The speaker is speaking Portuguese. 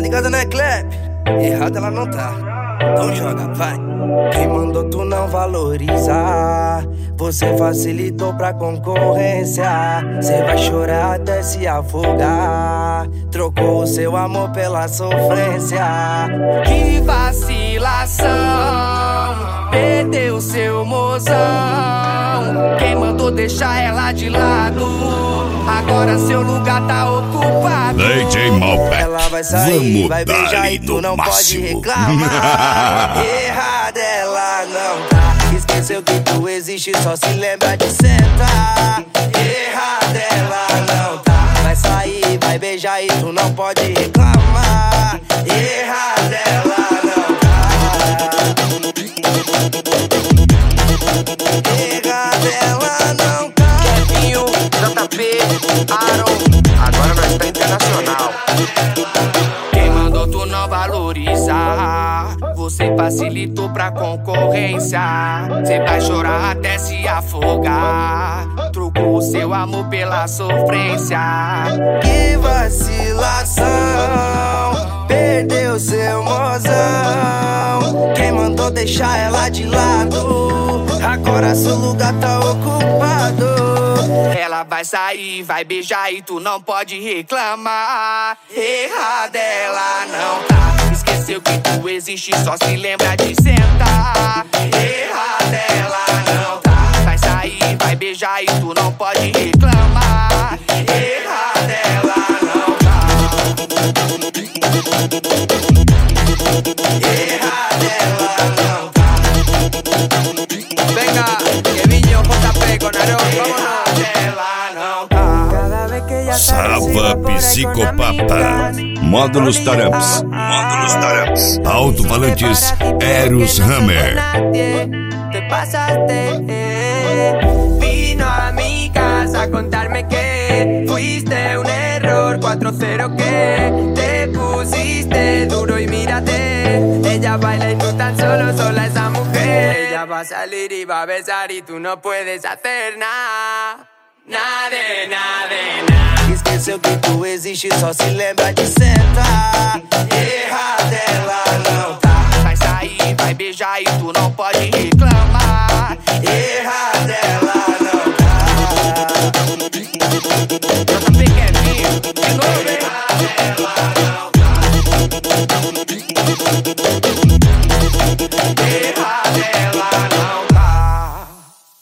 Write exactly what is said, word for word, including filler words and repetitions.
ligado, né, Clep? Errada ela não tá. Então joga, vai. Quem mandou tu não valorizar? Você facilitou pra concorrência. Cê vai chorar até se afogar. Trocou o seu amor pela sofrência. Que vacilação, perdeu seu mozão. Quem mandou deixar ela de lado? Agora seu lugar tá ocupado. D J Malbec, ela vai sair, vamos vai beijar e tu não pode reclamar. Errada ela não tá. Esqueceu que tu existe, só se lembra de sentar. Errada ela não tá. Vai sair, vai beijar e tu não pode reclamar. Errada ela não tá. Errada ela não tá. Kevinho, J P, Aaron, agora nós tá internacional. Quem mandou tu não valorizar? Você facilitou pra concorrência. Cê vai chorar até se afogar. Trocou o seu amor pela sofrência. Que vacilação, perdeu seu mozão. Quem mandou deixar ela de lado? Agora seu lugar tá ocupado. Ela vai sair, vai beijar e tu não pode reclamar. Errada ela não tá. Esqueceu que tu existe, só se lembra de sentar. Errada ela não tá. Vai sair, vai beijar e tu não pode reclamar. Errada ela não tá. Errada ela não tá. Venga, Kevinho, J P con Aaron, vámonos. Sava Psicopata, Módulos Taramps, Módulos Taramps, Alto-falantes Eros Hammer. Te pasaste, vino a mi casa a contarme que fuiste un error, cuatro cero que te pusiste duro y mírate, ella baila y tú tan solo, sola esa mujer. Ella va a salir y va a besar y tú no puedes hacer nada. Nada, nada, nada. Esqueceu que tu existe, só se lembra de sentar. Errada ela não tá. Vai sair, vai beijar e tu não pode